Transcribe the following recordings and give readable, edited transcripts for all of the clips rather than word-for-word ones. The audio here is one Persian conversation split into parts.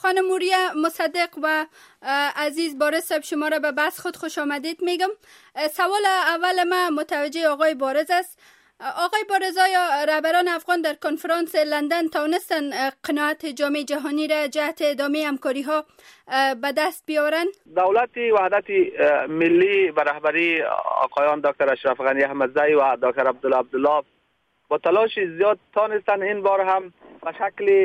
خانم موریا مصدق و عزیز بارز صاحب، شما را به بحث خود خوش آمدید میگم. سوال اول ما متوجه آقای بارز است. آقای بارز، آیا رهبران افغان در کنفرانس لندن توانستن قناعت جامعه جهانی را جهت ادامه همکاری ها به دست بیارن؟ دولت وحدت ملی به رهبری آقایان دکتر اشرف غنی احمدزی و دکتر عبدالله با تلاش زیاد توانستن این بار هم به شکل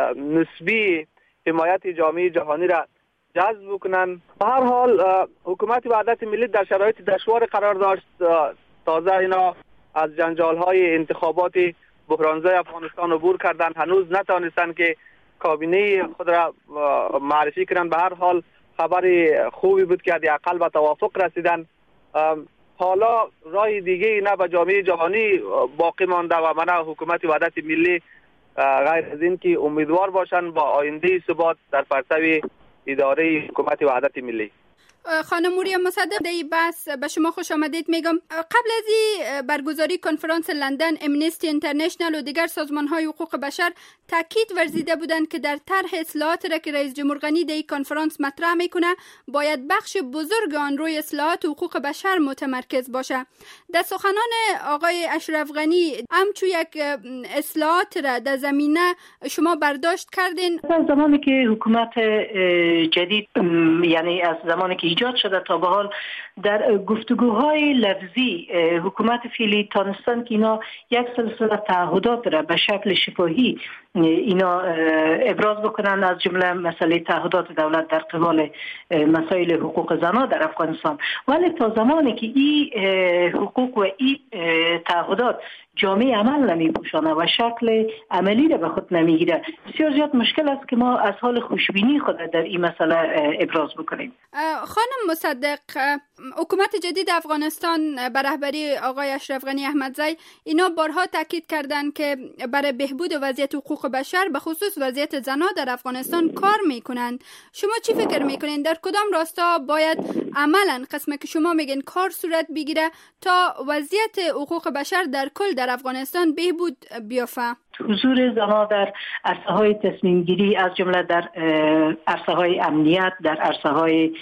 نسبی حمایت جامعه جهانی را جذب بکنن. به هر حال حکومت وحدت ملی در شرایط دشوار قرار داشت. تازه اینا از جنجال-های انتخابات بحرانزای افغانستان عبور کردن، هنوز نتوانستن که کابینه خود را معرفی کنن. به هر حال خبر خوبی بود که حداقل به توافق رسیدن. حالا راه دیگه نه به جامعه جهانی باقی مانده و من حکومت وحدت ملی غیر از این که امیدوار باشن با آینده ثبات در پرتو اداره حکومت وحدت ملی. خانم موریا مصدق، در این بحث به شما خوش آمدید میگم. قبل از این برگزاری کنفرانس لندن، امنستی اینترنشنل و دیگر سازمان‌های حقوق بشر تاکید ورزیده بودند که در طرح اصلاحات را که رئیس جمهور غنی در این کنفرانس مطرح میکنه باید بخش بزرگ آن روی اصلاحات حقوق بشر متمرکز باشه. در سخنان آقای اشرف غنی همچون یک اصلاحات را در زمینه شما برداشت کردین؟ از زمانی که حکومت جدید، یعنی از زمانی که ایجاد شده تا به حال، در گفتگوهای لفظی حکومت فعلی تانستن که اینا یک سلسله تعهدات را به شکل شفاهی اینا ابراز بکنن، از جمله مسئله تعهدات دولت در قبال مسائل حقوق زنان در افغانستان. ولی تا زمانی که این حقوق و این تعهدات جامعه عمل نمی‌پوشانه و شکل عملی را به خود نمیگیره، بسیار زیاد مشکل است که ما از حال خوشبینی خود در این مسئله ابراز بکنیم. خانم مصدق، حکومت جدید افغانستان به رهبری آقای اشرف غنی احمدزی اینا بارها تاکید کردند که برای بهبود وضعیت حقوق بشر به خصوص وضعیت زنان در افغانستان کار میکنند. شما چی فکر میکنین در کدام راستا باید عملاً قسمه که شما میگین کار صورت بگیره تا وضعیت حقوق بشر در کل در افغانستان بهبود بیافته؟ حضور زنان در عرصه‌های تصمیم گیری، از جمله در عرصه‌های امنیت، در عرصه‌های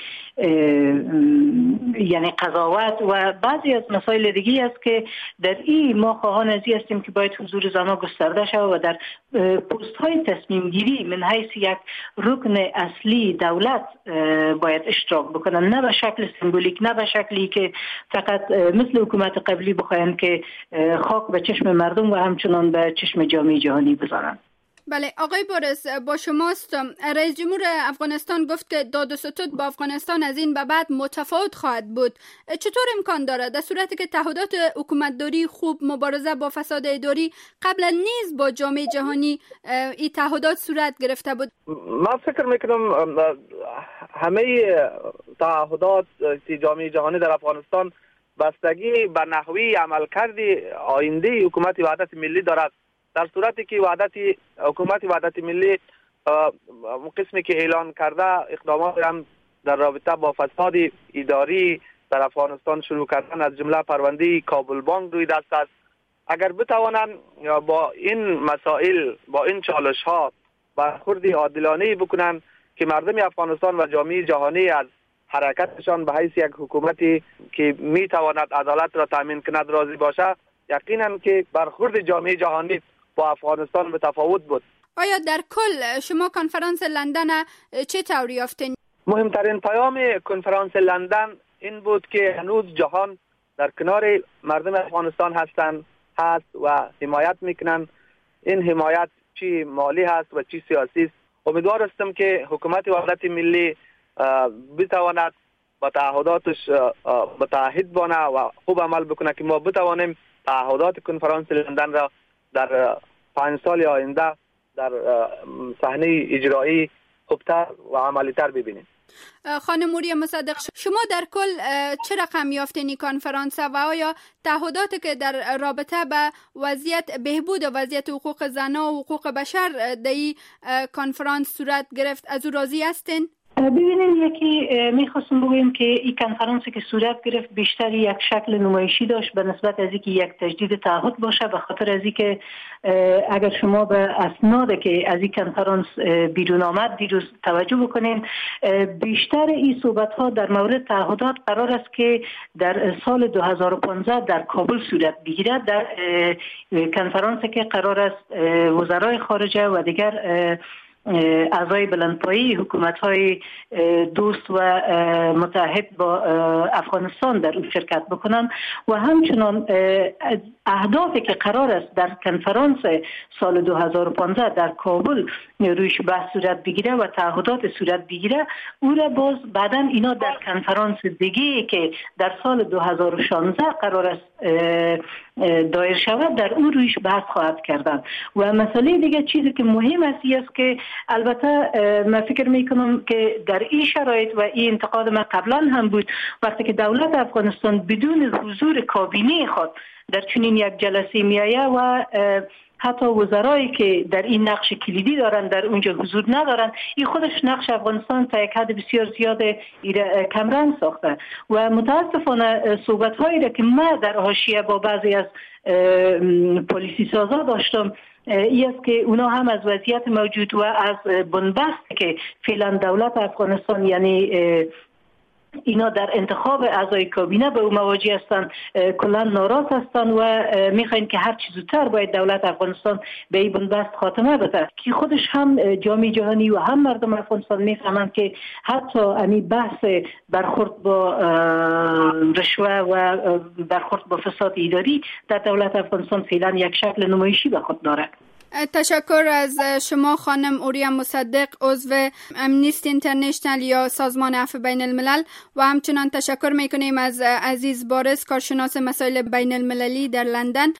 یعنی قضاوت و بعضی از مسائل دیگه است که در این ما خواهان ازی هستیم که باید حضور زنان گسترده شود و در پست‌های تصمیم گیری من حیث یک رکن اصلی دولت باید اشتراک بکنن، نه به شکل سمبولیک، نه به شکلی که فقط مثل حکومت قبلی بخواهند که خاک به چشم مردم و همچنان به چشم جامعه جهانی بزنن. بله، آقای بارز با شماست. رئیس جمهور افغانستان گفت که داد و ستد با افغانستان از این به بعد متفاوت خواهد بود. چطور امکان دارد در صورتی که تعهدات حکومتداری خوب، مبارزه با فساد اداری قبلا نیز با جامعه جهانی این تعهدات صورت گرفته بود؟ من فکر میکنم همه تعهدات جامعه جهانی در افغانستان بستگی به نحوه عملکرد آینده حکومت وحدت ملی دارد. در صورتی که حکومت وحدت ملی قسمی که اعلان کرده اقدامات هم در رابطه با فساد اداری در افغانستان شروع کردن، از جمله پرونده کابل بانک روی دست است. اگر بتوانند با این مسائل، با این چالش ها برخورد عادلانه بکنند که مردم افغانستان و جامعه جهانی از حرکتشان به حیث یک حکومتی که میتواند عدالت را تامین کند راضی باشه، یقینا که برخورد جامعه جهانی با افغانستان به تفاوت بود. آیا در کل شما کنفرانس لندن چه طوری یافتین؟ مهمترین پیام کنفرانس لندن این بود که هنوز جهان در کنار مردم افغانستان هست و حمایت میکنن. این حمایت چی مالی هست و چی سیاسی است. امیدوار هستم که حکومت وحدت ملی بتواند با تعهداتش متعهد بانه و خوب عمل بکنه که ما بتوانیم تعهدات کنفرانس لندن را در 5 سال آینده در صحنه اجرایی خوبتر و عملی‌تر ببینیم. خانم موریا مصدق، شما در کل چه رقم یافتین این کنفرانس و آیا تعهداتی که در رابطه به وضعیت بهبود وضعیت حقوق زنان و حقوق بشر در این کنفرانس صورت گرفت از او راضی هستین؟ ببینید، یکی میخواستم بگویم که این کنفرانسی که صورت گرفت بیشتر یک شکل نمایشی داشت به نسبت از اینکه یک تجدید تعهد باشه، به خاطر از اینکه اگر شما به اسناد که از این کنفرانس بیرون آمد دیروز توجه بکنین، بیشتر این صحبت ها در مورد تعهدات قرار است که در سال 2015 در کابل صورت بگیرد، در کنفرانسی که قرار است وزرای خارجه و دیگر اعضای بلندپایه حکومت‌های دوست و متحد با افغانستان در اون شرکت بکنن و همچنان اهدافی که قرار است در کنفرانس سال 2015 در کابل رویش بحث صورت بگیره و تعهدات صورت بگیره، او را باز بعداً اینا در کنفرانس دیگه که در سال 2016 قرار است دایر شود در اون رویش بحث خواهد کردن. و مسئله دیگه چیزی که مهم است که البته من فکر میکنم که در این شرایط و این انتقاد من قبلا هم بود، وقتی که دولت افغانستان بدون حضور کابینه خود در چنین یک جلسه میایه و حتی وزرایی که در این نقش کلیدی دارن در اونجا حضور ندارن، این خودش نقش افغانستان تا یک حد بسیار زیاد کمرنگ ساخته و متاسفانه صحبت هایی را که من در حاشیه با بعضی از پلیسی سازا داشتم این است که اونا هم از وضعیت موجود و از بنبست که فعلا دولت افغانستان یعنی اینا در انتخاب اعضای کابینه به او مواجه هستند کلا ناراض هستند و میخواین که هر چیز زودتر باید دولت افغانستان به این بنبست خاتمه بده که خودش هم جامعه جهانی و هم مردم افغانستان میفهمند که حتی همین بحث برخورد با رشوه و برخورد با فساد اداری در دولت افغانستان فعلا یک شکل نمایشی به خود داره. تشکر از شما خانم اوریا مصدق، عضو امنیستی اینترنشنل یا سازمان عفو بین الملل، و همچنان تشکر میکنیم از عزیز بارس، کارشناس مسائل بین المللی در لندن.